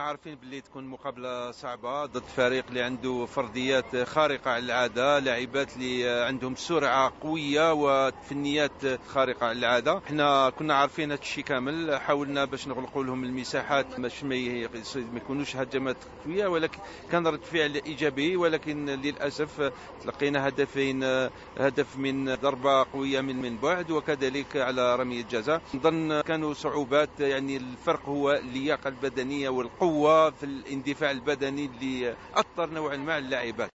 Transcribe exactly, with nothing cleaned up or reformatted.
عارفين باللي تكون مقابلة صعبة ضد فريق اللي عنده فرديات خارقة على العادة، لاعبات اللي عندهم سرعة قوية وفنيات خارقة على العادة. احنا كنا عارفين هذا الشيء كامل، حاولنا باش نغلقوا لهم المساحات باش ما يكونوش هجمات قوية، ولكن كان رد فعل إيجابي. ولكن للأسف تلقينا هدفين، هدف من ضربة قوية من من بعد وكذلك على رمية جزاء. نظن كانوا صعوبات، يعني الفرق هو اللياقة البدنية والقوة في الاندفاع البدني اللي أثر نوعا ما على اللاعبات.